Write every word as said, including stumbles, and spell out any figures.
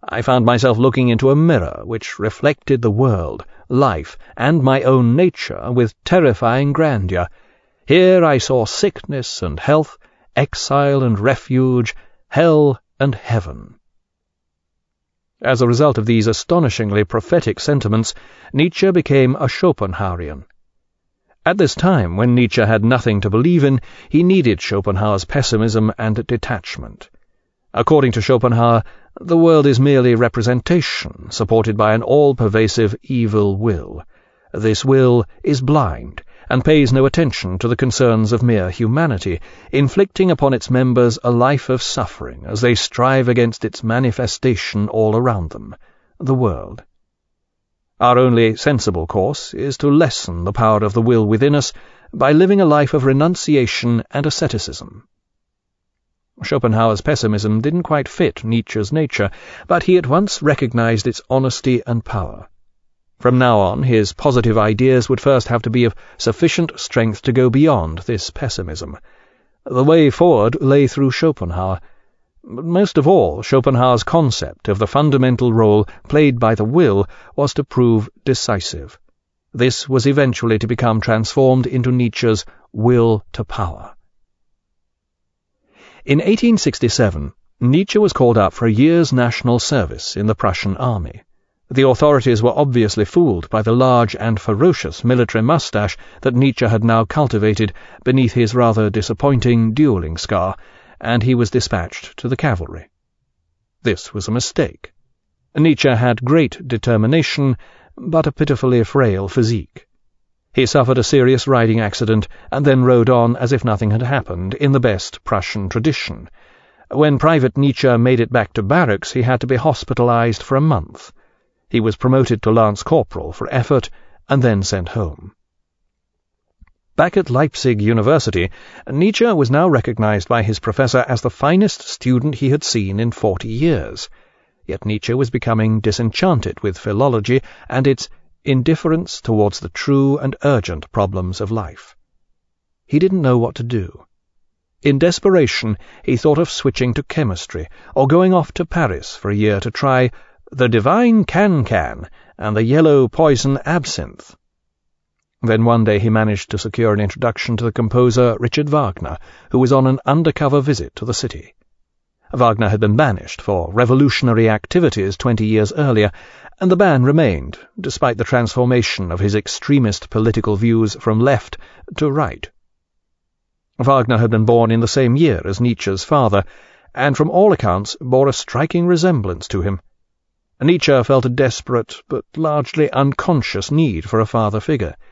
I found myself looking into a mirror which reflected the world, life, and my own nature with terrifying grandeur. Here I saw sickness and health, exile and refuge, hell and heaven. As a result of these astonishingly prophetic sentiments, Nietzsche became a Schopenhauerian. At this time, when Nietzsche had nothing to believe in, he needed Schopenhauer's pessimism and detachment. According to Schopenhauer, the world is merely representation, supported by an all-pervasive evil will. This will is blind, and pays no attention to the concerns of mere humanity, inflicting upon its members a life of suffering as they strive against its manifestation all around them, the world. Our only sensible course is to lessen the power of the will within us by living a life of renunciation and asceticism. Schopenhauer's pessimism didn't quite fit Nietzsche's nature, but he at once recognized its honesty and power. From now on, his positive ideas would first have to be of sufficient strength to go beyond this pessimism. The way forward lay through Schopenhauer. But most of all, Schopenhauer's concept of the fundamental role played by the will was to prove decisive. This was eventually to become transformed into Nietzsche's will to power. In eighteen sixty-seven, Nietzsche was called up for a year's national service in the Prussian army. The authorities were obviously fooled by the large and ferocious military moustache that Nietzsche had now cultivated beneath his rather disappointing dueling scar, and he was dispatched to the cavalry. This was a mistake. Nietzsche had great determination, but a pitifully frail physique. He suffered a serious riding accident, and then rode on as if nothing had happened, in the best Prussian tradition. When Private Nietzsche made it back to barracks, he had to be hospitalized for a month. He was promoted to Lance Corporal for effort, and then sent home. Back at Leipzig University, Nietzsche was now recognized by his professor as the finest student he had seen in forty years. Yet Nietzsche was becoming disenchanted with philology and its indifference towards the true and urgent problems of life. He didn't know what to do. In desperation, he thought of switching to chemistry, or going off to Paris for a year to try the divine can-can and the yellow poison absinthe. Then one day he managed to secure an introduction to the composer Richard Wagner, who was on an undercover visit to the city. Wagner had been banished for revolutionary activities twenty years earlier, and the ban remained, despite the transformation of his extremist political views from left to right. Wagner had been born in the same year as Nietzsche's father, and from all accounts bore a striking resemblance to him. Nietzsche felt a desperate but largely unconscious need for a father figure.